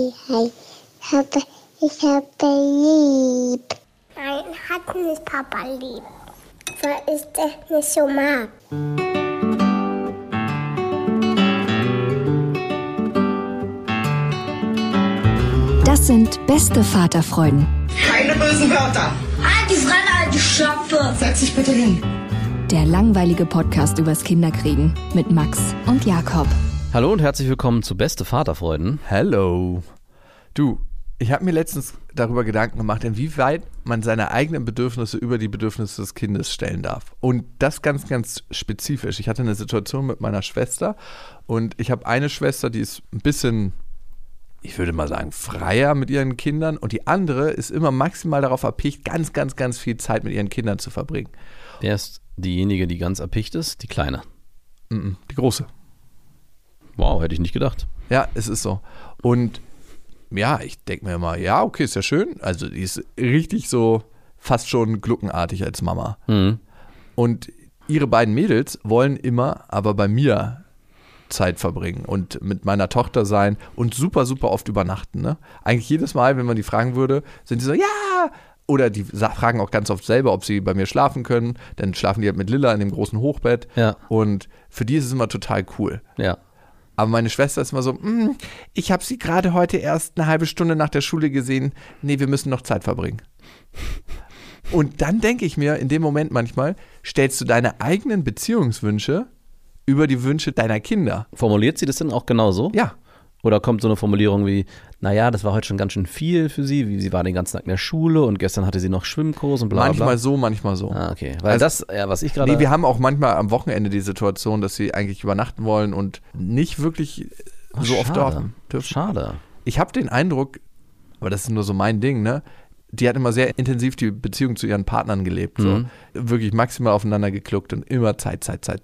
Ich habe lieb. Nein, hat nicht Papa lieb. Weil ich das nicht so mag. Das sind beste Vaterfreuden. Keine bösen Wörter. Halt die Fremde, alte Schöpfe. Setz dich bitte hin. Der langweilige Podcast übers Kinderkriegen mit Max und Jakob. Hallo und herzlich willkommen zu Beste Vaterfreuden. Hello. Du, ich habe mir letztens darüber Gedanken gemacht, inwieweit man seine eigenen Bedürfnisse über die Bedürfnisse des Kindes stellen darf. Und das ganz, ganz spezifisch. Ich hatte eine Situation mit meiner Schwester und ich habe eine Schwester, die ist ein bisschen, ich würde mal sagen, freier mit ihren Kindern und die andere ist immer maximal darauf erpicht, ganz, ganz, ganz viel Zeit mit ihren Kindern zu verbringen. Wer ist diejenige, die ganz erpicht ist? Die Kleine. Die Große. Wow, hätte ich nicht gedacht. Ja, es ist so. Und ja, ich denke mir immer, ja, okay, ist ja schön. Also die ist richtig so fast schon gluckenartig als Mama. Mhm. Und ihre beiden Mädels wollen immer aber bei mir Zeit verbringen und mit meiner Tochter sein und super, super oft übernachten. Ne? Eigentlich jedes Mal, wenn man die fragen würde, sind die so, ja! Oder die fragen auch ganz oft selber, ob sie bei mir schlafen können. Dann schlafen die halt mit Lilla in dem großen Hochbett. Ja. Und für die ist es immer total cool. Ja. Aber meine Schwester ist immer so, ich habe sie gerade heute erst eine halbe Stunde nach der Schule gesehen. Nee, wir müssen noch Zeit verbringen. Und dann denke ich mir in dem Moment manchmal, stellst du deine eigenen Beziehungswünsche über die Wünsche deiner Kinder. Formuliert sie das denn auch genau so? Ja. Oder kommt so eine Formulierung wie, naja, das war heute schon ganz schön viel für sie, wie sie war den ganzen Tag in der Schule und gestern hatte sie noch Schwimmkurs und bla bla. Manchmal so, manchmal so. Ah, okay. Weil also, das, ja, was ich gerade... Nee, wir haben auch manchmal am Wochenende die Situation, dass sie eigentlich übernachten wollen und nicht wirklich so oft dort dürfen. Schade. Ich habe den Eindruck, aber das ist nur so mein Ding, ne? Die hat immer sehr intensiv die Beziehung zu ihren Partnern gelebt. So. Wirklich maximal aufeinander gekluckt und immer Zeit.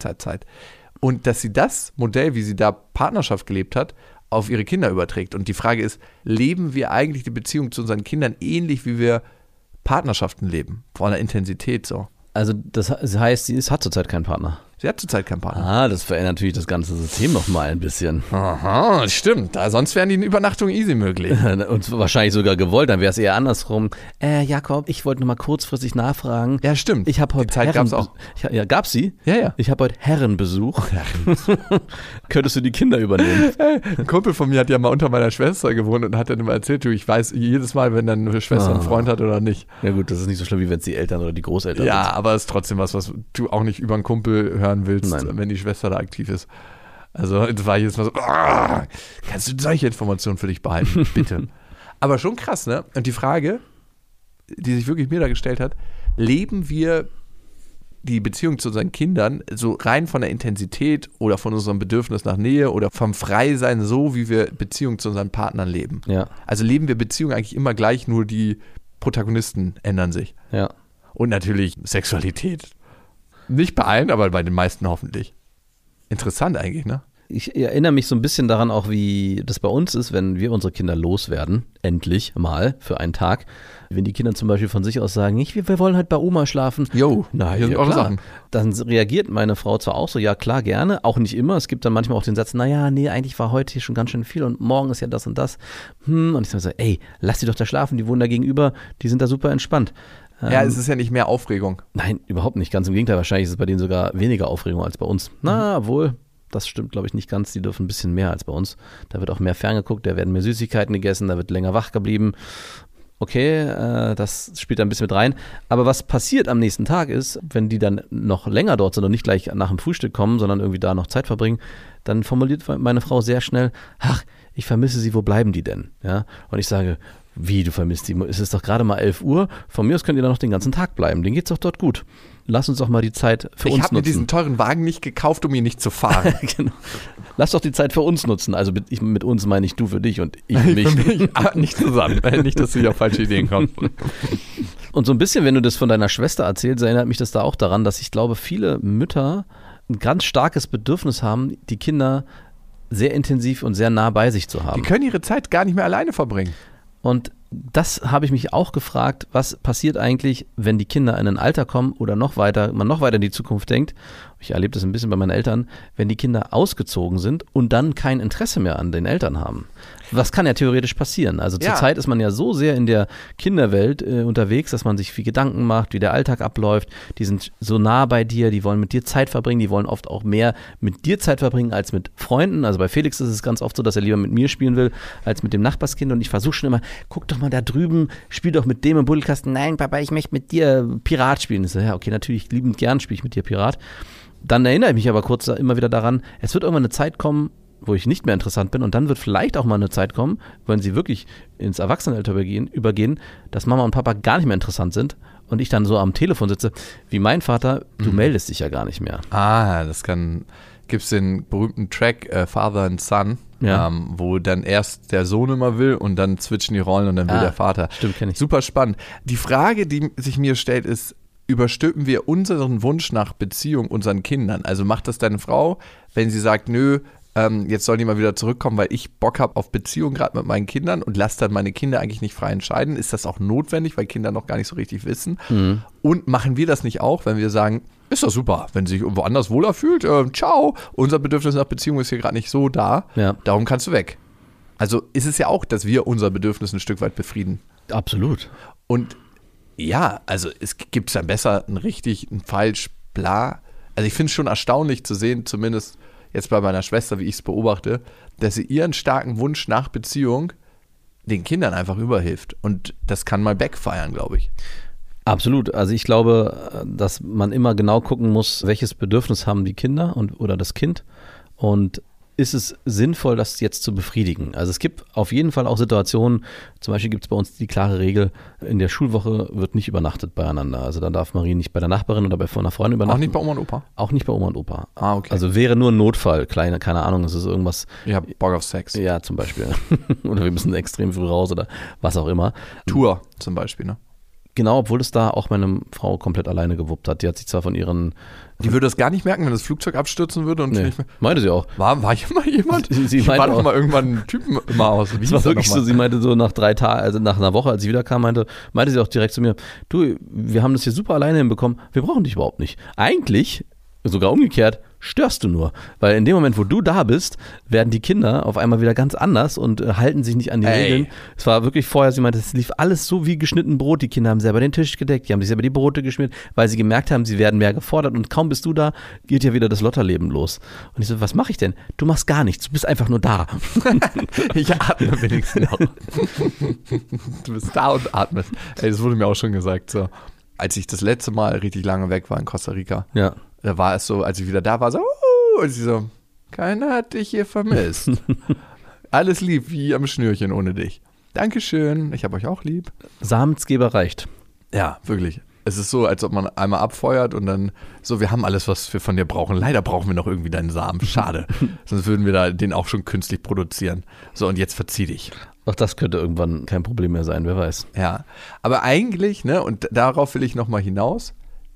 Und dass sie das Modell, wie sie da Partnerschaft gelebt hat, auf ihre Kinder überträgt. Und die Frage ist, leben wir eigentlich die Beziehung zu unseren Kindern ähnlich, wie wir Partnerschaften leben? Von der Intensität so. Also das heißt, sie hat zurzeit keinen Partner. Sie hat zurzeit keinen Partner. Ah, das verändert natürlich das ganze System nochmal ein bisschen. Aha, stimmt. Sonst wären die Übernachtungen easy möglich. Und wahrscheinlich sogar gewollt, dann wäre es eher andersrum. Jakob, ich wollte nochmal kurzfristig nachfragen. Ja, stimmt. Ich habe heute die Zeit gab's auch. Ja, gab's sie? Ja. Ich habe heute Herrenbesuch. Könntest du die Kinder übernehmen? Ein Kumpel von mir hat ja mal unter meiner Schwester gewohnt und hat dann immer erzählt, ich weiß jedes Mal, wenn deine Schwester einen Freund hat oder nicht. Ja gut, das ist nicht so schlimm, wie wenn es die Eltern oder die Großeltern sind. Ja, aber es ist trotzdem was du auch nicht über einen Kumpel hören willst, Nein. wenn die Schwester da aktiv ist. Also es war jedes Mal so, kannst du solche Informationen für dich behalten, bitte. Aber schon krass, ne? Und die Frage, die sich wirklich mir da gestellt hat, leben wir die Beziehung zu unseren Kindern so rein von der Intensität oder von unserem Bedürfnis nach Nähe oder vom Freisein so, wie wir Beziehung zu unseren Partnern leben? Ja. Also leben wir Beziehungen eigentlich immer gleich, nur die Protagonisten ändern sich. Ja. Und natürlich Sexualität. Nicht bei allen, aber bei den meisten hoffentlich. Interessant eigentlich, ne? Ich erinnere mich so ein bisschen daran auch, wie das bei uns ist, wenn wir unsere Kinder loswerden, endlich mal für einen Tag. Wenn die Kinder zum Beispiel von sich aus sagen, wir wollen halt bei Oma schlafen. Jo, na hier sind auch Sachen. Dann reagiert meine Frau zwar auch so, ja klar, gerne, auch nicht immer. Es gibt dann manchmal auch den Satz, eigentlich war heute hier schon ganz schön viel und morgen ist ja das und das. Und ich sage so, lass die doch da schlafen, die wohnen da gegenüber, die sind da super entspannt. Ja, es ist ja nicht mehr Aufregung. Nein, überhaupt nicht. Ganz im Gegenteil. Wahrscheinlich ist es bei denen sogar weniger Aufregung als bei uns. Na, wohl. Das stimmt, glaube ich, nicht ganz. Die dürfen ein bisschen mehr als bei uns. Da wird auch mehr ferngeguckt, da werden mehr Süßigkeiten gegessen, da wird länger wach geblieben. Okay, das spielt da ein bisschen mit rein. Aber was passiert am nächsten Tag ist, wenn die dann noch länger dort sind und nicht gleich nach dem Frühstück kommen, sondern irgendwie da noch Zeit verbringen, dann formuliert meine Frau sehr schnell, ich vermisse sie, wo bleiben die denn? Ja? Und ich sage, wie, du vermisst die? Es ist doch gerade mal 11 Uhr. Von mir aus könnt ihr da noch den ganzen Tag bleiben. Denen geht's doch dort gut. Lass uns doch mal die Zeit für uns nutzen. Ich habe mir diesen teuren Wagen nicht gekauft, um ihn nicht zu fahren. Genau. Lass doch die Zeit für uns nutzen. Also mit uns meine ich du für dich und ich für mich. Für mich nicht zusammen. Nicht, dass du auf falsche Ideen kommst. Und so ein bisschen, wenn du das von deiner Schwester erzählst, erinnert mich das da auch daran, dass ich glaube, viele Mütter ein ganz starkes Bedürfnis haben, die Kinder sehr intensiv und sehr nah bei sich zu haben. Die können ihre Zeit gar nicht mehr alleine verbringen. Und das habe ich mich auch gefragt, was passiert eigentlich, wenn die Kinder in ein Alter kommen oder man noch weiter in die Zukunft denkt. ich erlebe das ein bisschen bei meinen Eltern, wenn die Kinder ausgezogen sind und dann kein Interesse mehr an den Eltern haben. Was kann ja theoretisch passieren? Also zurzeit ist man ja so sehr in der Kinderwelt unterwegs, dass man sich viel Gedanken macht, wie der Alltag abläuft. Die sind so nah bei dir, die wollen mit dir Zeit verbringen, die wollen oft auch mehr mit dir Zeit verbringen als mit Freunden. Also bei Felix ist es ganz oft so, dass er lieber mit mir spielen will, als mit dem Nachbarskind. Und ich versuche schon immer, guck doch mal da drüben, spiel doch mit dem im Buddelkasten. Nein, Papa, ich möchte mit dir Pirat spielen. Ich so, ja, okay, natürlich, liebend gern spiele ich mit dir Pirat. Dann erinnere ich mich aber kurz immer wieder daran, es wird irgendwann eine Zeit kommen, wo ich nicht mehr interessant bin und dann wird vielleicht auch mal eine Zeit kommen, wenn sie wirklich ins Erwachsenenalter übergehen, dass Mama und Papa gar nicht mehr interessant sind und ich dann so am Telefon sitze, wie mein Vater, du meldest dich ja gar nicht mehr. Gibt's den berühmten Track Father and Son, wo dann erst der Sohn immer will und dann switchen die Rollen und dann will der Vater. Stimmt, kenn ich. Super spannend. Die Frage, die sich mir stellt, ist, überstülpen wir unseren Wunsch nach Beziehung unseren Kindern? Also macht das deine Frau, wenn sie sagt, nö, jetzt sollen die mal wieder zurückkommen, weil ich Bock habe auf Beziehung gerade mit meinen Kindern und lasse dann meine Kinder eigentlich nicht frei entscheiden. Ist das auch notwendig, weil Kinder noch gar nicht so richtig wissen? Mhm. Und machen wir das nicht auch, wenn wir sagen, ist doch super, wenn sie sich irgendwo anders wohler fühlt, ciao, unser Bedürfnis nach Beziehung ist hier gerade nicht so da, darum kannst du weg. Also ist es ja auch, dass wir unser Bedürfnis ein Stück weit befrieden. Absolut. Und ja, also es gibt dann besser ein richtig, ein falsch, bla. Also ich finde es schon erstaunlich zu sehen, zumindest jetzt bei meiner Schwester, wie ich es beobachte, dass sie ihren starken Wunsch nach Beziehung den Kindern einfach überhilft. Und das kann mal backfiren, glaube ich. Absolut. Also ich glaube, dass man immer genau gucken muss, welches Bedürfnis haben die Kinder oder das Kind und ist es sinnvoll, das jetzt zu befriedigen? Also es gibt auf jeden Fall auch Situationen, zum Beispiel gibt es bei uns die klare Regel, in der Schulwoche wird nicht übernachtet beieinander. Also dann darf Marie nicht bei der Nachbarin oder bei einer Freundin übernachten. Auch nicht bei Oma und Opa? Auch nicht bei Oma und Opa. Ah, okay. Also wäre nur ein Notfall, keine Ahnung, es ist irgendwas. Ich habe Bock auf Sex. Ja, zum Beispiel. Oder wir müssen extrem früh raus oder was auch immer. Tour zum Beispiel, ne? Genau, obwohl es da auch meine Frau komplett alleine gewuppt hat. Die hat sich zwar von ihren... Die würde das gar nicht merken, wenn das Flugzeug abstürzen würde? Und nicht mehr. Meinte sie auch. War hier mal jemand? Sie war doch mal irgendwann einen Typen immer aus. Wie war wirklich so, sie meinte so nach 3 Tagen, also nach einer Woche, als sie wieder kam, meinte sie auch direkt zu mir, du, wir haben das hier super alleine hinbekommen, wir brauchen dich überhaupt nicht. Eigentlich, sogar umgekehrt, störst du nur. Weil in dem Moment, wo du da bist, werden die Kinder auf einmal wieder ganz anders und halten sich nicht an die Regeln. Es war wirklich vorher, sie meinte, es lief alles so wie geschnitten Brot. Die Kinder haben selber den Tisch gedeckt, die haben sich selber die Brote geschmiert, weil sie gemerkt haben, sie werden mehr gefordert und kaum bist du da, geht ja wieder das Lotterleben los. Und ich so, was mache ich denn? Du machst gar nichts, du bist einfach nur da. Ich atme wenigstens noch. Du bist da und atmest. Das wurde mir auch schon gesagt. So. Als ich das letzte Mal richtig lange weg war in Costa Rica, da war es so, als ich wieder da war, so, und sie so, keiner hat dich hier vermisst. Alles lieb wie am Schnürchen ohne dich. Dankeschön, ich habe euch auch lieb. Samensgeber reicht. Ja, wirklich. Es ist so, als ob man einmal abfeuert und dann so, wir haben alles, was wir von dir brauchen. Leider brauchen wir noch irgendwie deinen Samen. Schade. Sonst würden wir da den auch schon künstlich produzieren. So, und jetzt verzieh dich. Auch das könnte irgendwann kein Problem mehr sein, wer weiß. Ja, aber eigentlich, ne, und darauf will ich nochmal hinaus,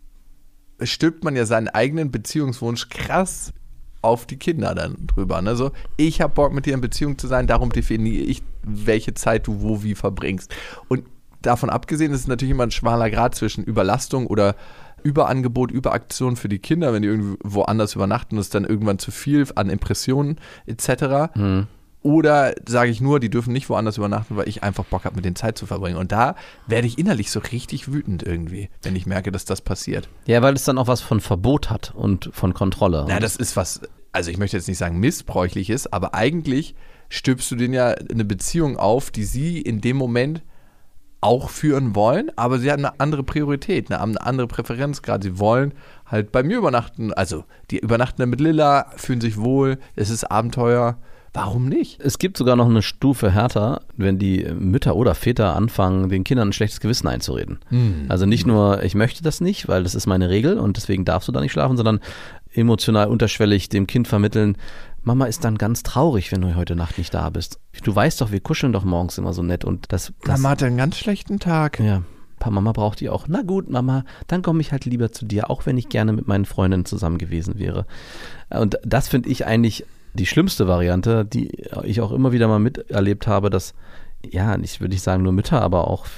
stülpt man ja seinen eigenen Beziehungswunsch krass auf die Kinder dann drüber. Ne? So, ich habe Bock, mit dir in Beziehung zu sein, darum definiere ich, welche Zeit du wo wie verbringst. Und davon abgesehen ist es natürlich immer ein schmaler Grad zwischen Überlastung oder Überangebot, Überaktion für die Kinder, wenn die irgendwo anders übernachten, ist dann irgendwann zu viel an Impressionen etc. Oder sage ich nur, die dürfen nicht woanders übernachten, weil ich einfach Bock habe, mit denen Zeit zu verbringen. Und da werde ich innerlich so richtig wütend irgendwie, wenn ich merke, dass das passiert. Ja, weil es dann auch was von Verbot hat und von Kontrolle. Na, das ist was, also ich möchte jetzt nicht sagen missbräuchliches, aber eigentlich stülpst du denen ja eine Beziehung auf, die sie in dem Moment auch führen wollen, aber sie haben eine andere Priorität, eine andere Präferenz gerade. Sie wollen halt bei mir übernachten, also die übernachten dann mit Lilla, fühlen sich wohl, es ist Abenteuer. Warum nicht? Es gibt sogar noch eine Stufe härter, wenn die Mütter oder Väter anfangen, den Kindern ein schlechtes Gewissen einzureden. Also nicht nur, ich möchte das nicht, weil das ist meine Regel und deswegen darfst du da nicht schlafen, sondern emotional unterschwellig dem Kind vermitteln, Mama ist dann ganz traurig, wenn du heute Nacht nicht da bist. Du weißt doch, wir kuscheln doch morgens immer so nett und das Mama hat einen ganz schlechten Tag. Ja, Mama braucht die auch. Na gut, Mama, dann komme ich halt lieber zu dir, auch wenn ich gerne mit meinen Freundinnen zusammen gewesen wäre. Und das finde ich eigentlich die schlimmste Variante, die ich auch immer wieder mal miterlebt habe, dass, ja, nicht würde ich sagen nur Mütter, aber auch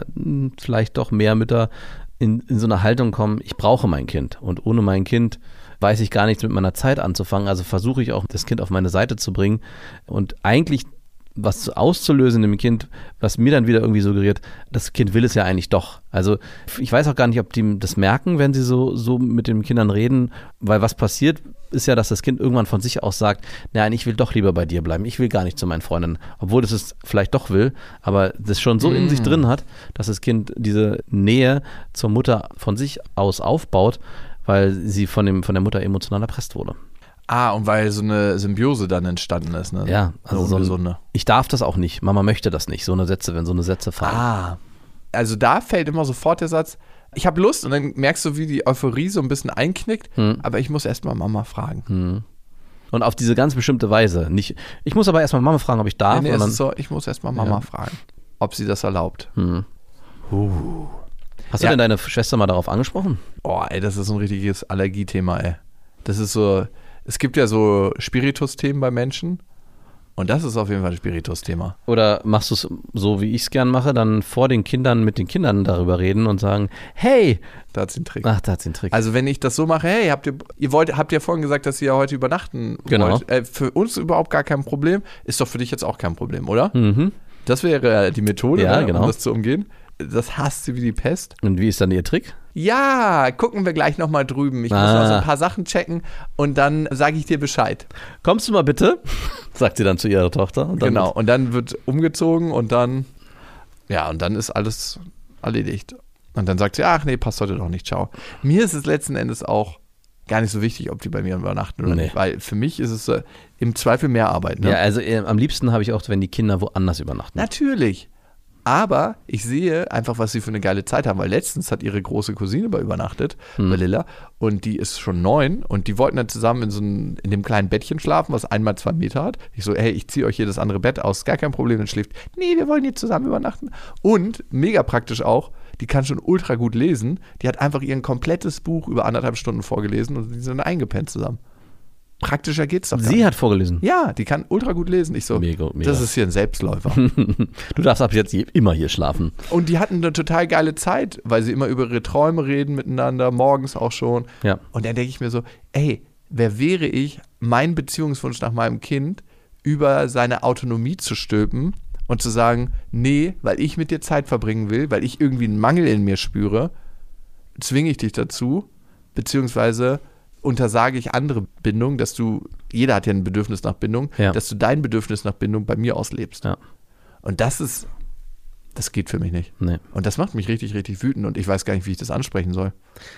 vielleicht doch mehr Mütter in so eine Haltung kommen, ich brauche mein Kind und ohne mein Kind weiß ich gar nichts mit meiner Zeit anzufangen. Also versuche ich auch, das Kind auf meine Seite zu bringen und eigentlich was auszulösen in dem Kind, was mir dann wieder irgendwie suggeriert, das Kind will es ja eigentlich doch. Also ich weiß auch gar nicht, ob die das merken, wenn sie so mit den Kindern reden, weil was passiert ist ja, dass das Kind irgendwann von sich aus sagt, nein, ich will doch lieber bei dir bleiben, ich will gar nicht zu meinen Freundinnen, obwohl es vielleicht doch will, aber das schon so in sich drin hat, dass das Kind diese Nähe zur Mutter von sich aus aufbaut, weil sie von der Mutter emotional erpresst wurde. Und weil so eine Symbiose dann entstanden ist, ne? Ja, also ich darf das auch nicht, Mama möchte das nicht, wenn so eine Sätze fallen. Also da fällt immer sofort der Satz, ich habe Lust und dann merkst du, wie die Euphorie so ein bisschen einknickt, aber ich muss erstmal Mama fragen. Und auf diese ganz bestimmte Weise. Ich muss aber erstmal Mama fragen, ob ich darf. Nee, es ist so, ich muss erstmal Mama fragen, ob sie das erlaubt. Hast du denn deine Schwester mal darauf angesprochen? Das ist so ein richtiges Allergiethema, ey. Das ist so, es gibt ja so Spiritus-Themen bei Menschen und das ist auf jeden Fall ein Spiritus-Thema. Oder machst du es so, wie ich es gern mache, dann vor den Kindern mit den Kindern darüber reden und sagen, hey, da hat sie einen Trick. Ach, da hat sie einen Trick. Also wenn ich das so mache, hey, habt ihr vorhin gesagt, dass ihr ja heute übernachten wollt. Für uns überhaupt gar kein Problem, ist doch für dich jetzt auch kein Problem, oder? Das wäre die Methode, um das zu umgehen. Das hasst sie wie die Pest. Und wie ist dann ihr Trick? Ja, gucken wir gleich nochmal drüben. Ich muss noch so ein paar Sachen checken und dann sage ich dir Bescheid. Kommst du mal bitte? Sagt sie dann zu ihrer Tochter. Und dann und dann wird umgezogen und dann ist alles erledigt. Und dann sagt sie, ach nee, passt heute doch nicht, ciao. Mir ist es letzten Endes auch gar nicht so wichtig, ob die bei mir übernachten oder nicht, weil für mich ist es im Zweifel mehr Arbeit. Ne? Ja, also am liebsten habe ich auch, wenn die Kinder woanders übernachten. Natürlich. Aber ich sehe einfach, was sie für eine geile Zeit haben, weil letztens hat ihre große Cousine übernachtet, bei Lilla, und die ist schon 9 und die wollten dann zusammen in dem kleinen Bettchen schlafen, was 1x2 Meter hat. Ich so, hey, ich ziehe euch hier das andere Bett aus, gar kein Problem, dann schläft. Nee, wir wollen hier zusammen übernachten. Und mega praktisch auch, die kann schon ultra gut lesen, die hat einfach ihr komplettes Buch über 1,5 Stunden vorgelesen und die sind eingepennt zusammen. Praktischer geht's doch gar nicht. Sie hat vorgelesen? Ja, die kann ultra gut lesen. Ich so, mega. Das ist hier ein Selbstläufer. Du darfst ab jetzt immer hier schlafen. Und die hatten eine total geile Zeit, weil sie immer über ihre Träume reden miteinander, morgens auch schon. Ja. Und dann denke ich mir so, ey, wer wäre ich, meinen Beziehungswunsch nach meinem Kind über seine Autonomie zu stülpen und zu sagen, nee, weil ich mit dir Zeit verbringen will, weil ich irgendwie einen Mangel in mir spüre, zwinge ich dich dazu, beziehungsweise untersage ich andere Bindung, jeder hat ja ein Bedürfnis nach Bindung, dass du dein Bedürfnis nach Bindung bei mir auslebst. Ja. Und das geht für mich nicht. Nee. Und das macht mich richtig, richtig wütend und ich weiß gar nicht, wie ich das ansprechen soll.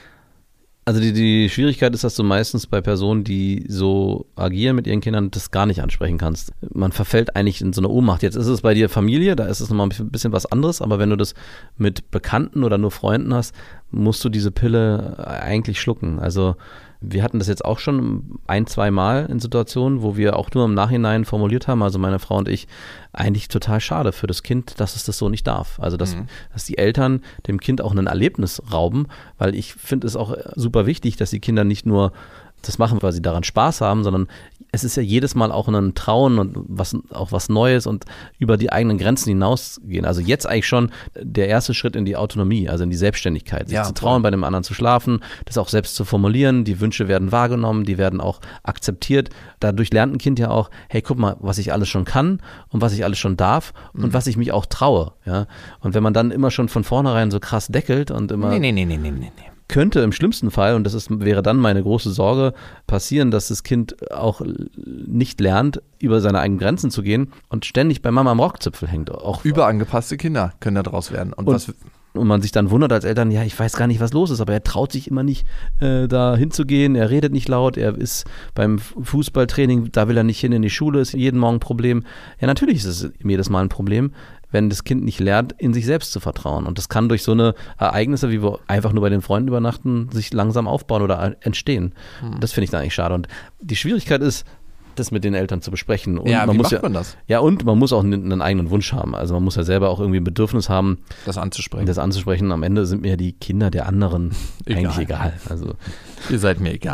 Also die Schwierigkeit ist, dass du meistens bei Personen, die so agieren mit ihren Kindern, das gar nicht ansprechen kannst. Man verfällt eigentlich in so eine Ohnmacht. Jetzt ist es bei dir Familie, da ist es nochmal ein bisschen was anderes, aber wenn du das mit Bekannten oder nur Freunden hast, musst du diese Pille eigentlich schlucken. Also wir hatten das jetzt auch schon 1-2 Mal in Situationen, wo wir auch nur im Nachhinein formuliert haben, also meine Frau und ich, eigentlich total schade für das Kind, dass es das so nicht darf. Also dass die Eltern dem Kind auch ein Erlebnis rauben, weil ich finde es auch super wichtig, dass die Kinder nicht nur das machen, weil sie daran Spaß haben, sondern es ist ja jedes Mal auch ein Trauen und was Neues und über die eigenen Grenzen hinausgehen. Also jetzt eigentlich schon der erste Schritt in die Autonomie, also in die Selbstständigkeit, sich zu trauen, bei dem anderen zu schlafen, das auch selbst zu formulieren. Die Wünsche werden wahrgenommen, die werden auch akzeptiert. Dadurch lernt ein Kind ja auch, hey, guck mal, was ich alles schon kann und was ich alles schon darf und was ich mich auch traue. Ja? Und wenn man dann immer schon von vornherein so krass deckelt und immer könnte im schlimmsten Fall, und wäre dann meine große Sorge, passieren, dass das Kind auch nicht lernt, über seine eigenen Grenzen zu gehen und ständig bei Mama am Rockzipfel hängt. Auch überangepasste Kinder können da draus werden. Und man sich dann wundert als Eltern, ja, ich weiß gar nicht, was los ist, aber er traut sich immer nicht, da hinzugehen, er redet nicht laut, er ist beim Fußballtraining, da will er nicht hin in die Schule, ist jeden Morgen ein Problem. Ja, natürlich ist es jedes Mal ein Problem, wenn das Kind nicht lernt, in sich selbst zu vertrauen. Und das kann durch so eine Ereignisse, wie wir einfach nur bei den Freunden übernachten, sich langsam aufbauen oder entstehen. Das finde ich da eigentlich schade. Und die Schwierigkeit ist, das mit den Eltern zu besprechen. Und ja, wie macht man das? Ja, und man muss auch einen eigenen Wunsch haben. Also man muss ja selber auch irgendwie ein Bedürfnis haben, das anzusprechen. Am Ende sind mir die Kinder der anderen eigentlich egal. Also ihr seid mir egal.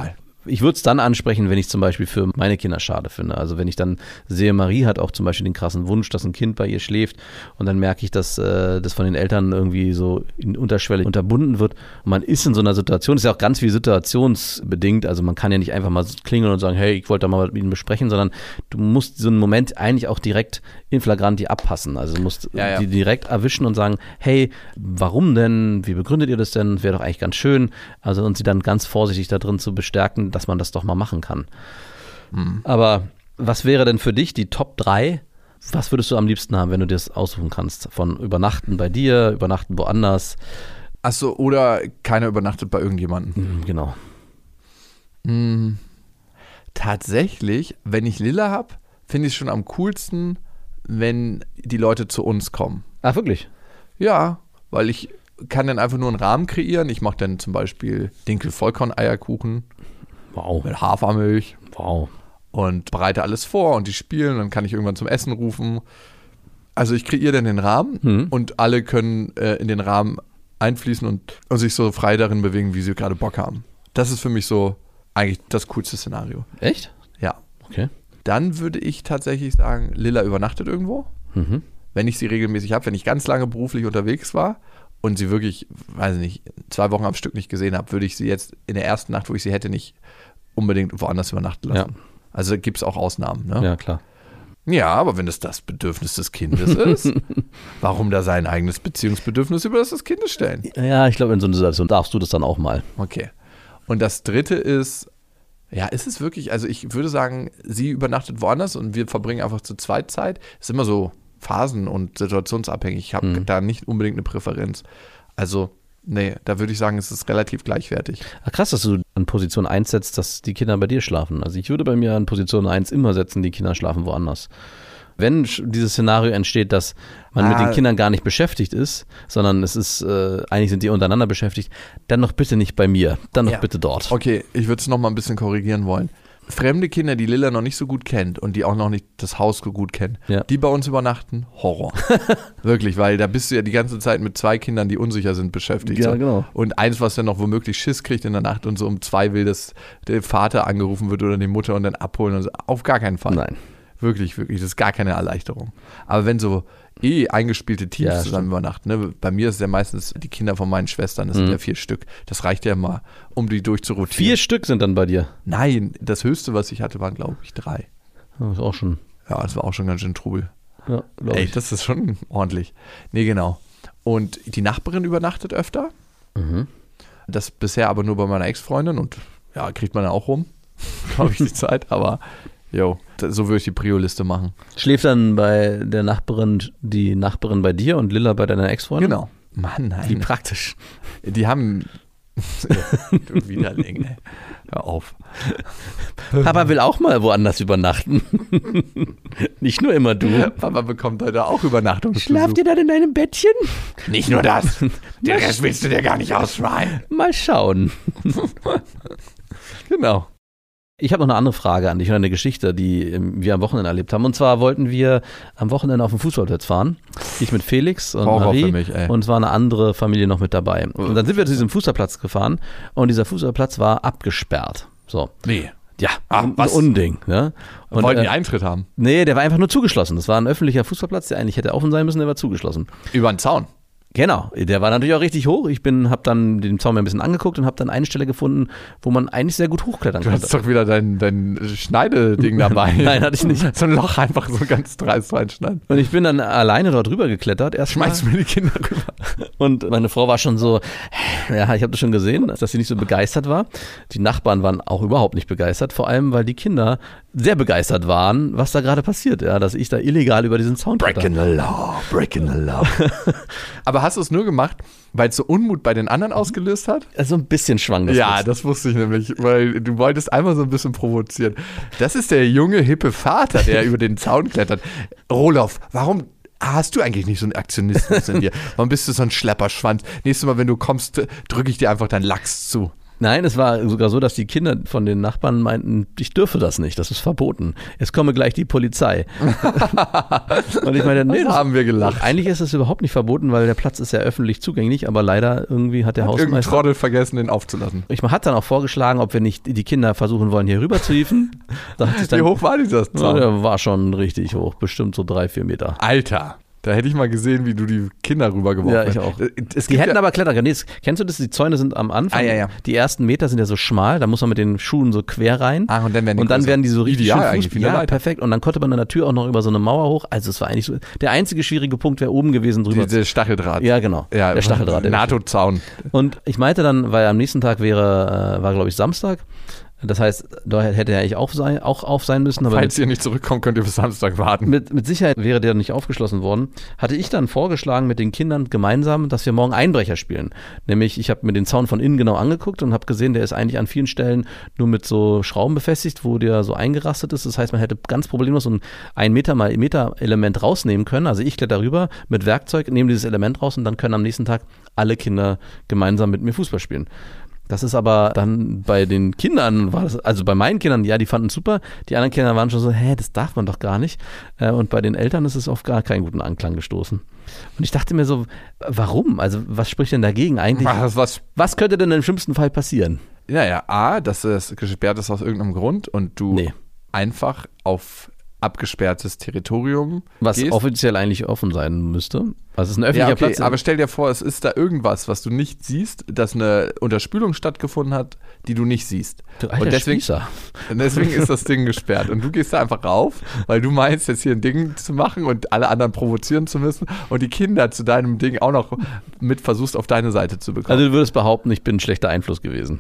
Ich würde es dann ansprechen, wenn ich zum Beispiel für meine Kinder schade finde. Also wenn ich dann sehe, Marie hat auch zum Beispiel den krassen Wunsch, dass ein Kind bei ihr schläft und dann merke ich, dass das von den Eltern irgendwie so in Unterschwelle unterbunden wird. Und man ist in so einer Situation, ist ja auch ganz viel situationsbedingt, also man kann ja nicht einfach mal klingeln und sagen, hey, ich wollte da mal mit Ihnen besprechen, sondern du musst so einen Moment eigentlich auch direkt in flagranti abpassen. Also du musst die direkt erwischen und sagen, hey, warum denn? Wie begründet ihr das denn? Wäre doch eigentlich ganz schön. Also und sie dann ganz vorsichtig da drin zu bestärken, dass man das doch mal machen kann. Aber was wäre denn für dich die Top 3? Was würdest du am liebsten haben, wenn du dir das aussuchen kannst? Von übernachten bei dir, übernachten woanders? Achso, oder keiner übernachtet bei irgendjemandem. Genau. Tatsächlich, wenn ich Lilla habe, finde ich es schon am coolsten, wenn die Leute zu uns kommen. Ach, wirklich? Ja, weil ich kann dann einfach nur einen Rahmen kreieren. Ich mache dann zum Beispiel Dinkel-Vollkorn-Eierkuchen. Wow. Mit Hafermilch. Wow. Und bereite alles vor und die spielen. Dann kann ich irgendwann zum Essen rufen. Also ich kreiere dann den Rahmen und alle können in den Rahmen einfließen und sich so frei darin bewegen, wie sie gerade Bock haben. Das ist für mich so eigentlich das coolste Szenario. Echt? Ja. Okay. Dann würde ich tatsächlich sagen, Lilla übernachtet irgendwo. Wenn ich sie regelmäßig habe, wenn ich ganz lange beruflich unterwegs war und sie wirklich, weiß ich nicht, 2 Wochen am Stück nicht gesehen habe, würde ich sie jetzt in der ersten Nacht, wo ich sie hätte, nicht unbedingt woanders übernachten lassen. Ja. Also gibt es auch Ausnahmen. Ne? Ja, klar. Ja, aber wenn es das Bedürfnis des Kindes ist, warum da sein eigenes Beziehungsbedürfnis über das des Kindes stellen? Ja, ich glaube, in so einer Situation darfst du das dann auch mal. Okay. Und das Dritte ist, ja, ist es wirklich, also ich würde sagen, sie übernachtet woanders und wir verbringen einfach zu zweit Zeit. Ist immer so phasen- und situationsabhängig. Ich habe da nicht unbedingt eine Präferenz. Also, nee, da würde ich sagen, es ist relativ gleichwertig. Ach, krass, dass du an Position 1 setzt, dass die Kinder bei dir schlafen. Also ich würde bei mir an Position 1 immer setzen, die Kinder schlafen woanders. Wenn dieses Szenario entsteht, dass man mit den Kindern gar nicht beschäftigt ist, sondern es ist, eigentlich sind die untereinander beschäftigt, dann noch bitte nicht bei mir, dann noch bitte dort. Okay, ich würde es nochmal ein bisschen korrigieren wollen. Fremde Kinder, die Lilla noch nicht so gut kennt und die auch noch nicht das Haus so gut kennen, die bei uns übernachten, Horror. Wirklich, weil da bist du ja die ganze Zeit mit 2 Kindern, die unsicher sind, beschäftigt. Ja, so. genau. Und eins, was dann noch womöglich Schiss kriegt in der Nacht und so um 2 will, dass der Vater angerufen wird oder die Mutter und dann abholen. Und so. Auf gar keinen Fall. Nein. Wirklich, wirklich, das ist gar keine Erleichterung. Aber wenn so eingespielte Teams zusammen übernachten, ne? Bei mir ist es ja meistens die Kinder von meinen Schwestern, das sind ja 4 Stück. Das reicht ja mal, um die durchzurotieren. 4 Stück sind dann bei dir? Nein, das höchste, was ich hatte, waren, glaube ich, 3. Das ist auch schon. Ja, das war auch schon ganz schön Trubel. Ja, glaube ich. Das ist schon ordentlich. Nee, genau. Und die Nachbarin übernachtet öfter. Das bisher aber nur bei meiner Ex-Freundin und ja, kriegt man ja auch rum, glaube ich, die Zeit, aber jo, so würde ich die Prio-Liste machen. Schläft dann bei der Nachbarin die Nachbarin bei dir und Lilla bei deiner Ex-Freundin? Genau. Mann, nein. Wie praktisch. Die haben du Widerling, ey. Hör auf. Papa will auch mal woanders übernachten. Nicht nur immer du. Papa bekommt heute auch Übernachtungsbesuch. Schlaft ihr dann in deinem Bettchen? Nicht nur das. Den Rest willst du dir gar nicht ausschreien. Mal schauen. Genau. Ich habe noch eine andere Frage an dich und eine Geschichte, die wir am Wochenende erlebt haben. Und zwar wollten wir am Wochenende auf den Fußballplatz fahren. Ich mit Felix und Horror Marie für mich, ey. und es war eine andere Familie noch mit dabei. Und dann sind wir zu diesem Fußballplatz gefahren und dieser Fußballplatz war abgesperrt. So. Nee. Ja, ein was? Unding. Ne? Und, Wollten die Eintritt haben? Nee, der war einfach nur zugeschlossen. Das war ein öffentlicher Fußballplatz, der eigentlich hätte offen sein müssen, der war zugeschlossen. Über den Zaun. Genau, der war natürlich auch richtig hoch. Ich habe dann den Zaun mir ein bisschen angeguckt und habe dann eine Stelle gefunden, wo man eigentlich sehr gut hochklettern Du konnte. hast doch wieder dein Schneideding dabei. Nein, hatte ich nicht. So ein Loch einfach so ganz dreist reinschneiden. Und ich bin dann alleine dort rüber geklettert. Schmeißt mir die Kinder rüber. Und meine Frau war schon so, ja, ich habe das schon gesehen, dass sie nicht so begeistert war. Die Nachbarn waren auch überhaupt nicht begeistert, vor allem, weil die Kinder sehr begeistert waren, was da gerade passiert, ja, dass ich da illegal über diesen Zaun kletter. Breaking the law, breaking the law. Aber hast du es nur gemacht, weil es so Unmut bei den anderen ausgelöst hat? So ein bisschen schwang das. Ja, mit. das wusste ich nämlich, weil du wolltest einmal so ein bisschen provozieren. Das ist der junge, hippe Vater, der über den Zaun klettert. Roloff, warum hast du eigentlich nicht so einen Aktionismus in dir? Warum bist du so ein Schlepperschwanz? Nächstes Mal, wenn du kommst, drücke ich dir einfach deinen Lachs zu. Nein, es war sogar so, dass die Kinder von den Nachbarn meinten, ich dürfe das nicht, das ist verboten. Es komme gleich die Polizei. Und ich meine, nee, haben wir gelacht. Eigentlich ist es überhaupt nicht verboten, weil der Platz ist ja öffentlich zugänglich, aber leider irgendwie hat der Irgendein Hausmeister... Trottel vergessen, den aufzulassen. Ich hat dann auch vorgeschlagen, ob wir nicht die Kinder versuchen wollen, hier rüber zu hieven. Wie hoch war dieser Zaun? Der war schon richtig hoch, bestimmt so 3-4 Meter. Alter, da hätte ich mal gesehen, wie du die Kinder rübergeworfen hast. Ja, ich auch. Die hätten aber klettern können. Kennst du das? Die Zäune sind am Anfang. Ja. Die ersten Meter sind ja so schmal, da muss man mit den Schuhen so quer rein. Und dann werden die so richtig ideal schön eigentlich. Ja, perfekt. Und dann konnte man an der Tür auch noch über so eine Mauer hoch. Also es war eigentlich so, der einzige schwierige Punkt wäre oben gewesen drüber. Der Stacheldraht. Ja, genau. Ja, der Stacheldraht. NATO-Zaun. Und ich meinte dann, weil am nächsten Tag war glaube ich Samstag. Das heißt, da hätte er eigentlich auch auf sein müssen. Aber falls ihr nicht zurückkommt, könnt ihr bis Samstag warten. Mit Sicherheit wäre der nicht aufgeschlossen worden. Hatte ich dann vorgeschlagen mit den Kindern gemeinsam, dass wir morgen Einbrecher spielen. Nämlich, ich habe mir den Zaun von innen genau angeguckt und habe gesehen, der ist eigentlich an vielen Stellen nur mit so Schrauben befestigt, wo der so eingerastet ist. Das heißt, man hätte ganz problemlos so ein 1 Meter mal Meter Element rausnehmen können. Also ich kletter rüber mit Werkzeug, nehme dieses Element raus und dann können am nächsten Tag alle Kinder gemeinsam mit mir Fußball spielen. Das ist aber dann bei den Kindern, also bei meinen Kindern, ja, die fanden es super. Die anderen Kinder waren schon so, das darf man doch gar nicht. Und bei den Eltern ist es auf gar keinen guten Anklang gestoßen. Und ich dachte mir so, warum? Also was spricht denn dagegen eigentlich? Was könnte denn im schlimmsten Fall passieren? Ja, dass es gesperrt ist aus irgendeinem Grund und du einfach auf abgesperrtes Territorium was gehst. Offiziell eigentlich offen sein müsste. Also es ist ein öffentlicher Platz. Aber stell dir vor, es ist da irgendwas, was du nicht siehst, dass eine Unterspülung stattgefunden hat, die du nicht siehst. Du alter und deswegen ist das Ding gesperrt. Und du gehst da einfach rauf, weil du meinst, jetzt hier ein Ding zu machen und alle anderen provozieren zu müssen und die Kinder zu deinem Ding auch noch mit versuchst, auf deine Seite zu bekommen. Also du würdest behaupten, ich bin ein schlechter Einfluss gewesen.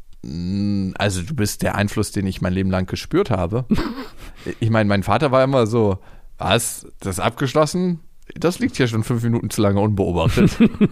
Also du bist der Einfluss, den ich mein Leben lang gespürt habe. Ich meine, mein Vater war immer so, was, das ist abgeschlossen? Das liegt hier schon 5 Minuten zu lange unbeobachtet.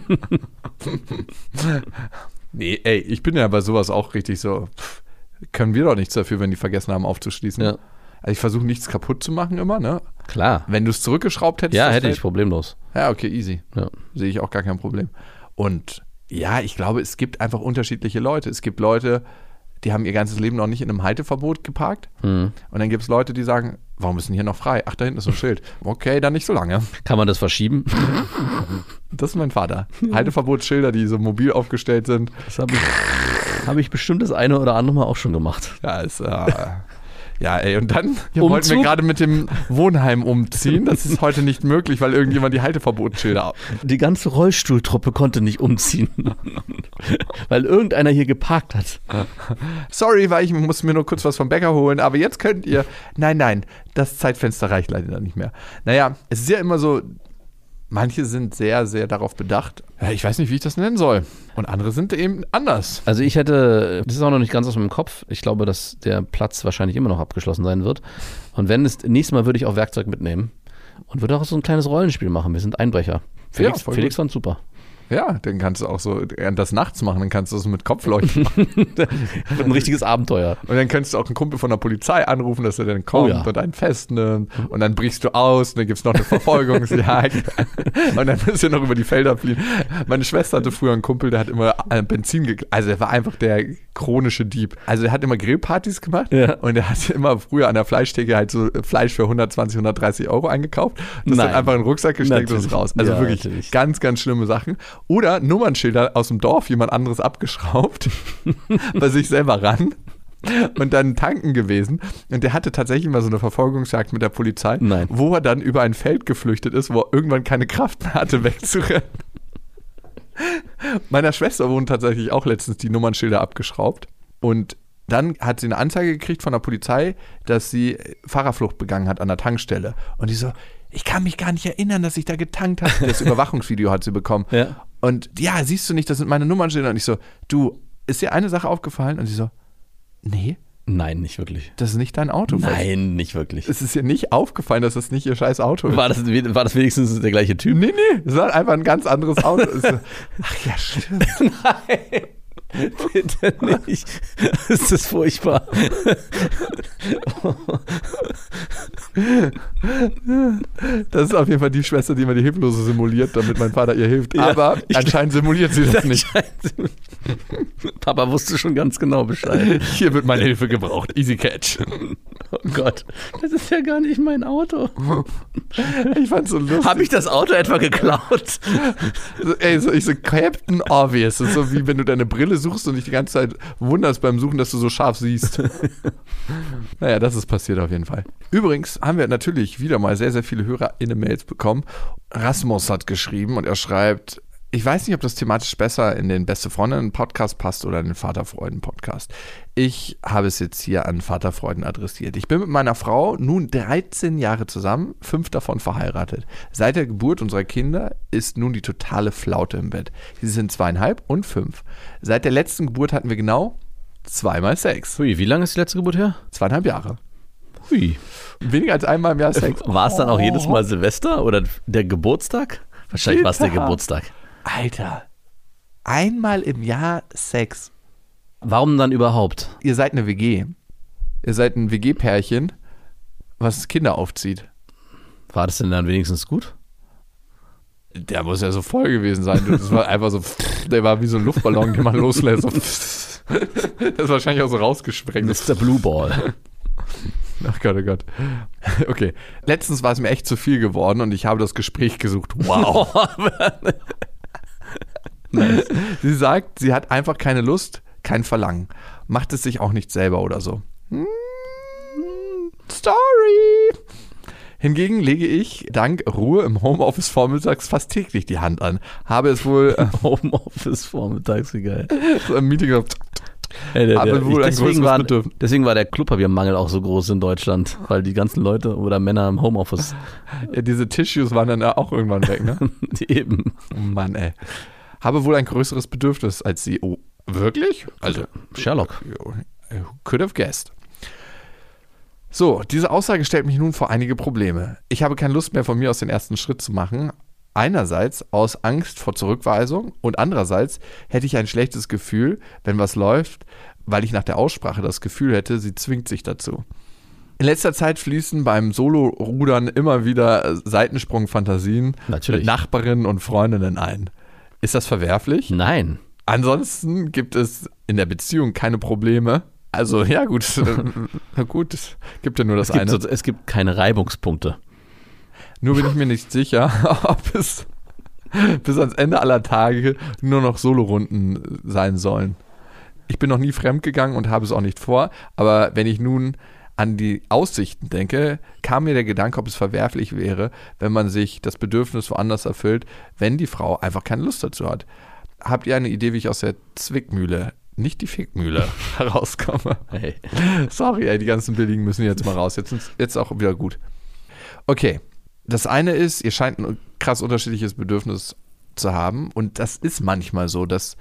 Nee, ich bin ja bei sowas auch richtig so, können wir doch nichts dafür, wenn die vergessen haben aufzuschließen. Ja. Also ich versuche nichts kaputt zu machen immer, ne? Klar. Wenn du es zurückgeschraubt hättest. Ja, hätte ich problemlos. Ja, okay, easy. Ja. Sehe ich auch gar kein Problem. Und ja, ich glaube, es gibt einfach unterschiedliche Leute. Es gibt Leute, die haben ihr ganzes Leben noch nicht in einem Halteverbot geparkt. Und dann gibt es Leute, die sagen, warum ist denn hier noch frei? Ach, da hinten ist ein Schild. Okay, dann nicht so lange. Kann man das verschieben? Das ist mein Vater. Halteverbotsschilder, die so mobil aufgestellt sind. Das habe ich bestimmt das eine oder andere Mal auch schon gemacht. Ja, und dann wollten wir gerade mit dem Wohnheim umziehen. Das ist heute nicht möglich, weil irgendjemand die Halteverbotsschilder... Die ganze Rollstuhltruppe konnte nicht umziehen, weil irgendeiner hier geparkt hat. Sorry, weil ich muss mir nur kurz was vom Bäcker holen, aber jetzt könnt ihr... Nein, das Zeitfenster reicht leider nicht mehr. Naja, es ist ja immer so... Manche sind sehr, sehr darauf bedacht. Ja, ich weiß nicht, wie ich das nennen soll. Und andere sind eben anders. Also das ist auch noch nicht ganz aus meinem Kopf. Ich glaube, dass der Platz wahrscheinlich immer noch abgeschlossen sein wird. Und nächstes Mal würde ich auch Werkzeug mitnehmen. Und würde auch so ein kleines Rollenspiel machen. Wir sind Einbrecher. Felix fand super. Ja, dann kannst du auch so das nachts machen, dann kannst du es mit Kopfleuchten machen. Ein richtiges Abenteuer. Und dann könntest du auch einen Kumpel von der Polizei anrufen, dass er dann kommt und einen festnimmt. Und dann brichst du aus und dann gibt es noch eine Verfolgungsjagd. Und dann müsst ihr noch über die Felder fliehen. Meine Schwester hatte früher einen Kumpel, der hat immer Benzin also er war einfach der chronische Dieb. Also er hat immer Grillpartys gemacht und er hat immer früher an der Fleischtheke halt so Fleisch für 120, 130 € eingekauft. Das dann einfach in den Rucksack gesteckt und ist raus. Also wirklich ganz, ganz schlimme Sachen. Oder Nummernschilder aus dem Dorf, jemand anderes abgeschraubt, bei sich selber ran und dann tanken gewesen. Und der hatte tatsächlich mal so eine Verfolgungsjagd mit der Polizei, wo er dann über ein Feld geflüchtet ist, wo er irgendwann keine Kraft mehr hatte, wegzurennen. Meiner Schwester wurden tatsächlich auch letztens die Nummernschilder abgeschraubt. Und dann hat sie eine Anzeige gekriegt von der Polizei, dass sie Fahrerflucht begangen hat an der Tankstelle. Und die so, ich kann mich gar nicht erinnern, dass ich da getankt habe. Das Überwachungsvideo hat sie bekommen. Ja. Und ja, siehst du nicht, das sind meine Nummernschilder. Und ich so, du, ist dir eine Sache aufgefallen? Und sie so, nee. Nein, nicht wirklich. Das ist nicht dein Auto. Nein, nicht wirklich. Es ist ihr nicht aufgefallen, dass das nicht ihr scheiß Auto ist. War das wenigstens der gleiche Typ? Nee, es war einfach ein ganz anderes Auto. Ach ja, stimmt. Nein. Bitte nicht. Das ist furchtbar. Das ist auf jeden Fall die Schwester, die immer die Hilflose simuliert, damit mein Vater ihr hilft. Ja, Aber anscheinend simuliert sie das nicht. Papa wusste schon ganz genau Bescheid. Hier wird meine Hilfe gebraucht. Easy catch. Oh Gott, das ist ja gar nicht mein Auto. Ich fand's so lustig. Habe ich das Auto etwa geklaut? Ich so Captain Obvious. Das ist so wie wenn du deine Brille suchst und dich die ganze Zeit wunderst beim Suchen, dass du so scharf siehst. Naja, das ist passiert auf jeden Fall. Übrigens haben wir natürlich wieder mal sehr, sehr viele HörerInnen-Mails bekommen. Rasmus hat geschrieben und er schreibt: Ich weiß nicht, ob das thematisch besser in den Beste-Freundinnen-Podcast passt oder in den Vaterfreuden-Podcast. Ich habe es jetzt hier an Vaterfreuden adressiert. Ich bin mit meiner Frau nun 13 Jahre zusammen, 5 davon verheiratet. Seit der Geburt unserer Kinder ist nun die totale Flaute im Bett. Sie sind 2,5 und 5. Seit der letzten Geburt hatten wir genau 2-mal Sex. Hui, wie lange ist die letzte Geburt her? 2,5 Jahre. Hui. Weniger als einmal im Jahr Sex. War es dann auch jedes Mal Silvester oder der Geburtstag? Wahrscheinlich war es der Geburtstag. Alter, einmal im Jahr Sex. Warum dann überhaupt? Ihr seid eine WG. Ihr seid ein WG-Pärchen, was Kinder aufzieht. War das denn dann wenigstens gut? Der muss ja so voll gewesen sein. Das war einfach so, der war wie so ein Luftballon, den man loslässt. So, das ist wahrscheinlich auch so rausgesprengt. Das ist der Blue Ball. Ach Gott, oh Gott. Okay. Letztens war es mir echt zu viel geworden und ich habe das Gespräch gesucht. Wow. Nice. Sie sagt, sie hat einfach keine Lust, kein Verlangen. Macht es sich auch nicht selber oder so. Story. Hingegen lege ich dank Ruhe im Homeoffice vormittags fast täglich die Hand an. Habe es wohl Homeoffice vormittags, wie geil. so im Meeting Hey, deswegen war der Klopapiermangel auch so groß in Deutschland, weil die ganzen Leute oder Männer im Homeoffice. Ja, diese Tissues waren dann auch irgendwann weg, ne? Eben. Oh Mann, ey. Habe wohl ein größeres Bedürfnis als sie. Oh, wirklich? Also, Sherlock. Could have guessed. So, diese Aussage stellt mich nun vor einige Probleme. Ich habe keine Lust mehr, von mir aus den ersten Schritt zu machen. Einerseits aus Angst vor Zurückweisung und andererseits hätte ich ein schlechtes Gefühl, wenn was läuft, weil ich nach der Aussprache das Gefühl hätte, sie zwingt sich dazu. In letzter Zeit fließen beim Solo-Rudern immer wieder Seitensprung-Fantasien mit Nachbarinnen und Freundinnen ein. Ist das verwerflich? Nein. Ansonsten gibt es in der Beziehung keine Probleme. Also ja gut, gut, es gibt ja nur das eine. Es gibt keine Reibungspunkte. Nur bin ich mir nicht sicher, ob es bis ans Ende aller Tage nur noch Solorunden sein sollen. Ich bin noch nie fremdgegangen und habe es auch nicht vor, aber wenn ich nun an die Aussichten denke, kam mir der Gedanke, ob es verwerflich wäre, wenn man sich das Bedürfnis woanders erfüllt, wenn die Frau einfach keine Lust dazu hat. Habt ihr eine Idee, wie ich aus der Zwickmühle, nicht die Fickmühle, herauskomme? Hey. Sorry, ey, die ganzen Billigen müssen jetzt mal raus. Jetzt auch wieder gut. Okay. Das eine ist, ihr scheint ein krass unterschiedliches Bedürfnis zu haben und das ist manchmal so, dass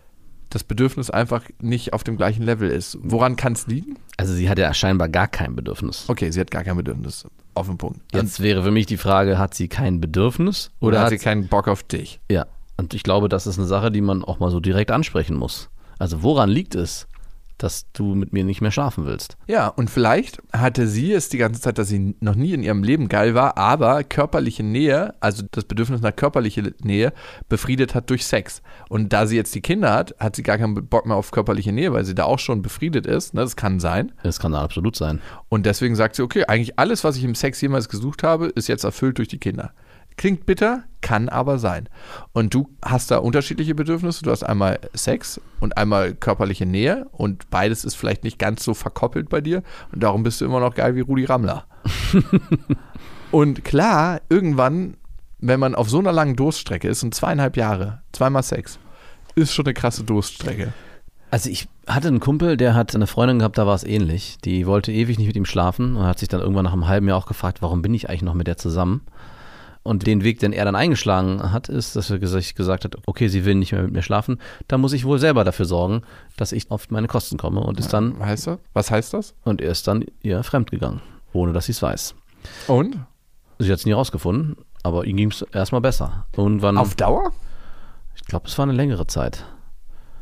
das Bedürfnis einfach nicht auf dem gleichen Level ist. Woran kann es liegen? Also sie hat ja scheinbar gar kein Bedürfnis. Okay, sie hat gar kein Bedürfnis. Auf den Punkt. Jetzt wäre für mich die Frage, hat sie kein Bedürfnis? Oder hat sie keinen Bock auf dich? Ja, und ich glaube, das ist eine Sache, die man auch mal so direkt ansprechen muss. Also woran liegt es, dass du mit mir nicht mehr schlafen willst? Ja, und vielleicht hatte sie es die ganze Zeit, dass sie noch nie in ihrem Leben geil war, aber körperliche Nähe, also das Bedürfnis nach körperlicher Nähe, befriedet hat durch Sex. Und da sie jetzt die Kinder hat, hat sie gar keinen Bock mehr auf körperliche Nähe, weil sie da auch schon befriedet ist. Ne? Das kann sein. Das kann absolut sein. Und deswegen sagt sie, okay, eigentlich alles, was ich im Sex jemals gesucht habe, ist jetzt erfüllt durch die Kinder. Klingt bitter, kann aber sein. Und du hast da unterschiedliche Bedürfnisse. Du hast einmal Sex und einmal körperliche Nähe und beides ist vielleicht nicht ganz so verkoppelt bei dir und darum bist du immer noch geil wie Rudi Rammler. Und klar, irgendwann, wenn man auf so einer langen Durststrecke ist und 2,5 Jahre, 2-mal Sex, ist schon eine krasse Durststrecke. Also ich hatte einen Kumpel, der hat eine Freundin gehabt, da war es ähnlich. Die wollte ewig nicht mit ihm schlafen und hat sich dann irgendwann nach einem halben Jahr auch gefragt, warum bin ich eigentlich noch mit der zusammen? Und den Weg, den er dann eingeschlagen hat, ist, dass er gesagt hat, okay, sie will nicht mehr mit mir schlafen, dann muss ich wohl selber dafür sorgen, dass ich auf meine Kosten komme und ist dann... Was heißt das? Und er ist dann ihr fremdgegangen, ohne dass sie es weiß. Und? Sie hat es nie rausgefunden, aber ihm ging es erstmal besser. Irgendwann, auf Dauer? Ich glaube, es war eine längere Zeit.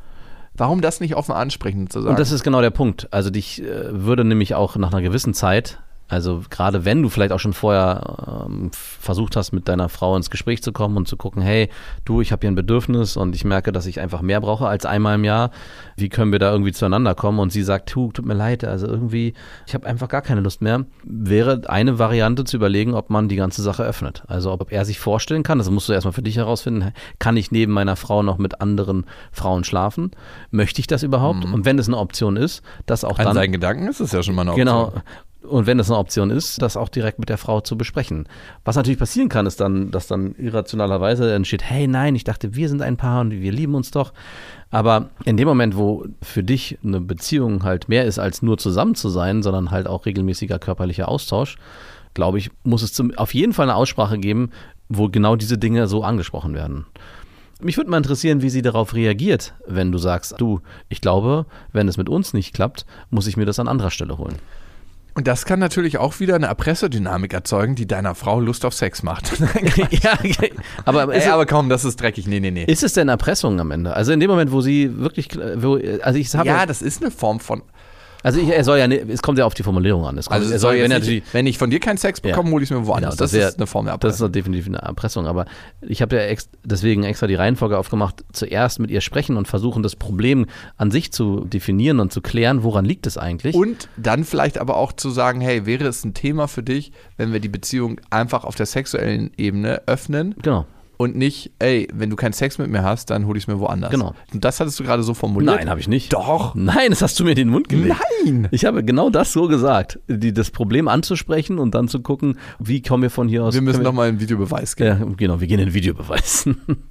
Warum das nicht offen ansprechen zu sagen? Und das ist genau der Punkt. Also dich würde nämlich auch nach einer gewissen Zeit, also gerade wenn du vielleicht auch schon vorher versucht hast, mit deiner Frau ins Gespräch zu kommen und zu gucken, hey, du, ich habe hier ein Bedürfnis und ich merke, dass ich einfach mehr brauche als einmal im Jahr. Wie können wir da irgendwie zueinander kommen? Und sie sagt, tut mir leid, also irgendwie, ich habe einfach gar keine Lust mehr. Wäre eine Variante zu überlegen, ob man die ganze Sache öffnet. Also ob er sich vorstellen kann, das musst du erstmal für dich herausfinden, kann ich neben meiner Frau noch mit anderen Frauen schlafen? Möchte ich das überhaupt? Und wenn es eine Option ist, das auch An dann... seinen Gedanken ist es ja schon mal eine Option. Genau. Und wenn das eine Option ist, das auch direkt mit der Frau zu besprechen. Was natürlich passieren kann, ist dann, dass dann irrationalerweise entsteht, hey, nein, ich dachte, wir sind ein Paar und wir lieben uns doch. Aber in dem Moment, wo für dich eine Beziehung halt mehr ist, als nur zusammen zu sein, sondern halt auch regelmäßiger körperlicher Austausch, glaube ich, muss es auf jeden Fall eine Aussprache geben, wo genau diese Dinge so angesprochen werden. Mich würde mal interessieren, wie sie darauf reagiert, wenn du sagst, du, ich glaube, wenn es mit uns nicht klappt, muss ich mir das an anderer Stelle holen. Und das kann natürlich auch wieder eine Erpresserdynamik erzeugen, die deiner Frau Lust auf Sex macht. Ja, aber komm, das ist dreckig. Nee. Ist es denn Erpressung am Ende? Also in dem Moment, wo sie wirklich, Ja, das ist eine Form von... Also er soll ja, es kommt ja auf die Formulierung an. Wenn ich von dir keinen Sex bekomme, hole ich es mir woanders. Genau, das ist eine Form der Erpressung. Das ist definitiv eine Erpressung. Aber ich habe ja deswegen extra die Reihenfolge aufgemacht, zuerst mit ihr sprechen und versuchen, das Problem an sich zu definieren und zu klären, woran liegt es eigentlich. Und dann vielleicht aber auch zu sagen, hey, wäre es ein Thema für dich, wenn wir die Beziehung einfach auf der sexuellen Ebene öffnen? Genau. Und nicht, ey, wenn du keinen Sex mit mir hast, dann hole ich es mir woanders. Genau. Und das hattest du gerade so formuliert? Nein, habe ich nicht. Doch. Nein, das hast du mir in den Mund gelegt. Nein. Ich habe genau das so gesagt. Das Problem anzusprechen und dann zu gucken, wie kommen wir von hier aus. Wir müssen nochmal einen Videobeweis geben. Ja, genau, wir gehen in den Videobeweis.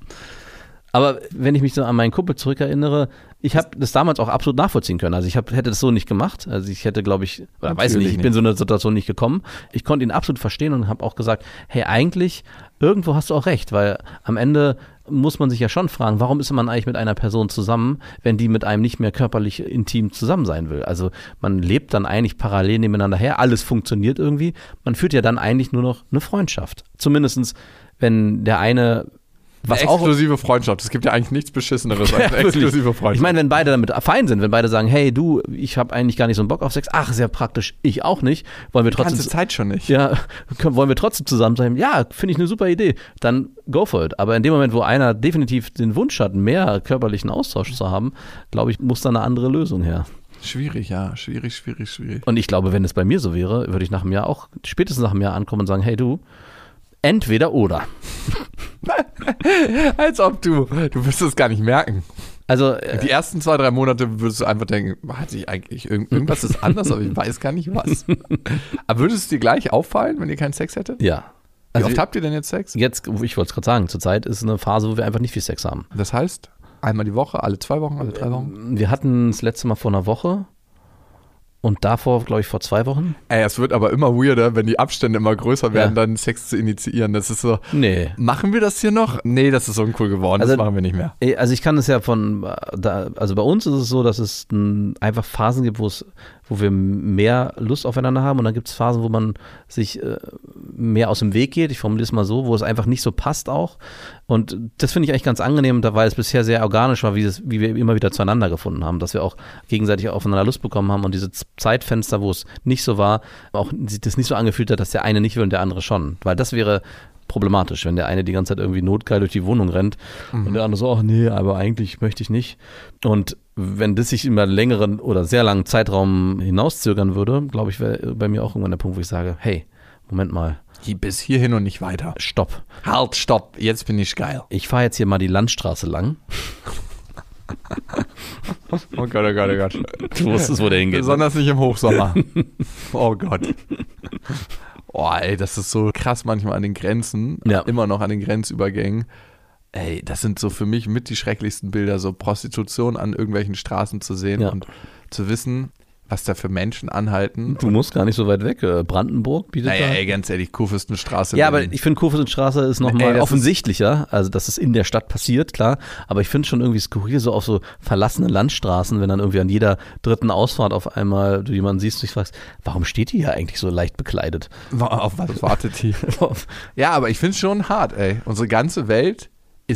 Aber wenn ich mich so an meinen Kumpel zurückerinnere, ich habe das damals auch absolut nachvollziehen können. Also hätte das so nicht gemacht. Also ich hätte, glaube ich, oder weiß nicht, ich bin so in eine Situation nicht gekommen. Ich konnte ihn absolut verstehen und habe auch gesagt, hey, eigentlich, irgendwo hast du auch recht, weil am Ende muss man sich ja schon fragen, warum ist man eigentlich mit einer Person zusammen, wenn die mit einem nicht mehr körperlich intim zusammen sein will? Also man lebt dann eigentlich parallel nebeneinander her, alles funktioniert irgendwie. Man führt ja dann eigentlich nur noch eine Freundschaft. Zumindest, wenn der eine... Was eine exklusive Freundschaft. Es gibt ja eigentlich nichts Beschisseneres als eine exklusive Freundschaft. Ich meine, wenn beide damit fein sind, wenn beide sagen, hey du, ich habe eigentlich gar nicht so einen Bock auf Sex, ach, sehr praktisch, ich auch nicht, wollen wir trotzdem... Die ganze Zeit schon nicht. Ja, wollen wir trotzdem zusammen sein? Ja, finde ich eine super Idee. Dann go for it. Aber in dem Moment, wo einer definitiv den Wunsch hat, mehr körperlichen Austausch zu haben, glaube ich, muss da eine andere Lösung her. Schwierig, ja. Schwierig. Und ich glaube, wenn es bei mir so wäre, würde ich nach einem Jahr auch, spätestens nach einem Jahr ankommen und sagen, hey du, entweder oder. Als ob du wirst es gar nicht merken. Also die ersten 2-3 Monate würdest du einfach denken, hat sich eigentlich irgendwas ist anders, aber ich weiß gar nicht was. Aber würde es dir gleich auffallen, wenn ihr keinen Sex hättet? Ja. Wie oft habt ihr denn jetzt Sex? Jetzt, ich wollte es gerade sagen, zurzeit ist eine Phase, wo wir einfach nicht viel Sex haben. Das heißt, einmal die Woche, alle 2 Wochen, alle 3 Wochen? Wir hatten das letzte Mal vor einer Woche. Und davor, glaube ich, vor 2 Wochen. Ey, es wird aber immer weirder, wenn die Abstände immer größer werden, dann Sex zu initiieren. Das ist so, machen wir das hier noch? Nee, das ist uncool geworden, das machen wir nicht mehr. Also ich kann es ja also bei uns ist es so, dass es einfach Phasen gibt, wo wir mehr Lust aufeinander haben und dann gibt es Phasen, wo man sich mehr aus dem Weg geht, ich formuliere es mal so, wo es einfach nicht so passt auch und das finde ich eigentlich ganz angenehm, weil es bisher sehr organisch war, wie wir immer wieder zueinander gefunden haben, dass wir auch gegenseitig aufeinander Lust bekommen haben und diese Zeitfenster, wo es nicht so war, auch sich das nicht so angefühlt hat, dass der eine nicht will und der andere schon, weil das wäre problematisch, wenn der eine die ganze Zeit irgendwie notgeil durch die Wohnung rennt und der andere so, ach nee, aber eigentlich möchte ich nicht. Und wenn das sich über einen längeren oder sehr langen Zeitraum hinauszögern würde, glaube ich, wäre bei mir auch irgendwann der Punkt, wo ich sage, hey, Moment mal. Bis hierhin und nicht weiter. Stopp. Halt, stopp, jetzt bin ich geil. Ich fahre jetzt hier mal die Landstraße lang. Oh Gott. Du wusstest, wo der hingeht. Besonders nicht im Hochsommer. Oh Gott. Oh, ey, das ist so krass manchmal an den Grenzen, immer noch an den Grenzübergängen. Ey, das sind so für mich mit die schrecklichsten Bilder, so Prostitution an irgendwelchen Straßen zu sehen und zu wissen, was da für Menschen anhalten. Du musst gar nicht so weit weg. Brandenburg bietet da. Ey, ganz ehrlich, Kurfürstenstraße. Ja, aber ich finde, Kurfürstenstraße ist nochmal offensichtlicher. Also, dass es in der Stadt passiert, klar. Aber ich finde schon irgendwie skurril, so auf so verlassenen Landstraßen, wenn dann irgendwie an jeder dritten Ausfahrt auf einmal du jemanden siehst, du dich fragst, warum steht die hier eigentlich so leicht bekleidet? Auf was wartet die? Ja, aber ich finde es schon hart, ey. Unsere ganze Welt ist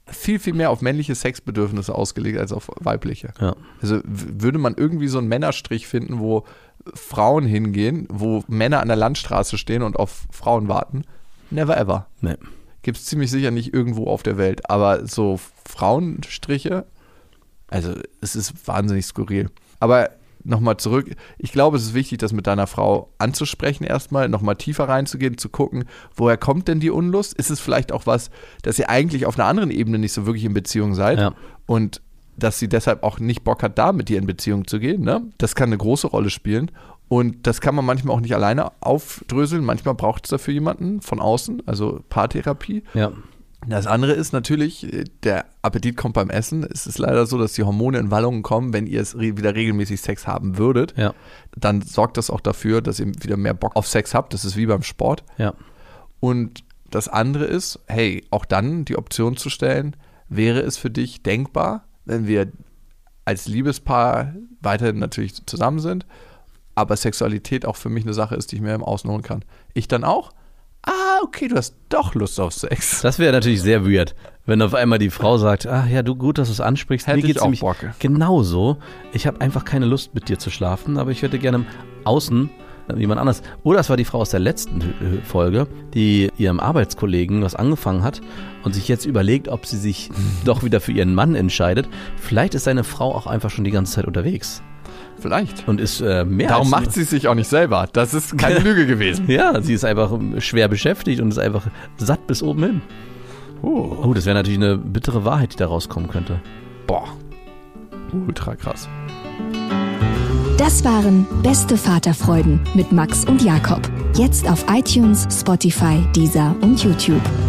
viel, viel mehr auf männliche Sexbedürfnisse ausgelegt als auf weibliche. Ja. Also würde man irgendwie so einen Männerstrich finden, wo Frauen hingehen, wo Männer an der Landstraße stehen und auf Frauen warten? Never ever. Nee. Gibt es ziemlich sicher nicht irgendwo auf der Welt. Aber so Frauenstriche, also es ist wahnsinnig skurril. Aber nochmal zurück, ich glaube, es ist wichtig, das mit deiner Frau anzusprechen erstmal, nochmal tiefer reinzugehen, zu gucken, woher kommt denn die Unlust? Ist es vielleicht auch was, dass ihr eigentlich auf einer anderen Ebene nicht so wirklich in Beziehung seid? Ja. Und dass sie deshalb auch nicht Bock hat, da mit dir in Beziehung zu gehen, ne? Das kann eine große Rolle spielen. Und das kann man manchmal auch nicht alleine aufdröseln. Manchmal braucht es dafür jemanden von außen, also Paartherapie. Ja. Das andere ist natürlich, der Appetit kommt beim Essen. Es ist leider so, dass die Hormone in Wallungen kommen, wenn ihr es wieder regelmäßig Sex haben würdet. Ja. Dann sorgt das auch dafür, dass ihr wieder mehr Bock auf Sex habt. Das ist wie beim Sport. Ja. Und das andere ist, hey, auch dann die Option zu stellen, wäre es für dich denkbar, wenn wir als Liebespaar weiterhin natürlich zusammen sind, aber Sexualität auch für mich eine Sache ist, die ich mir im Außen holen kann. Ich dann auch? Ah, okay, du hast doch Lust auf Sex. Das wäre natürlich sehr weird, wenn auf einmal die Frau sagt, ach ja, du, gut, dass du es ansprichst. Hätte Mir ich geht's auch nämlich Bock. genauso. Ich habe einfach keine Lust, mit dir zu schlafen, aber ich hätte gerne außen jemand anders. Oder es war die Frau aus der letzten Folge, die ihrem Arbeitskollegen was angefangen hat und sich jetzt überlegt, ob sie sich doch wieder für ihren Mann entscheidet. Vielleicht ist seine Frau auch einfach schon die ganze Zeit unterwegs. Vielleicht. Und ist mehr Darum als macht sie es sich auch nicht selber. Das ist keine Lüge gewesen. Ja, sie ist einfach schwer beschäftigt und ist einfach satt bis oben hin. Oh, das wäre natürlich eine bittere Wahrheit, die da rauskommen könnte. Boah, ultra krass. Das waren Beste Vaterfreuden mit Max und Jakob. Jetzt auf iTunes, Spotify, Deezer und YouTube.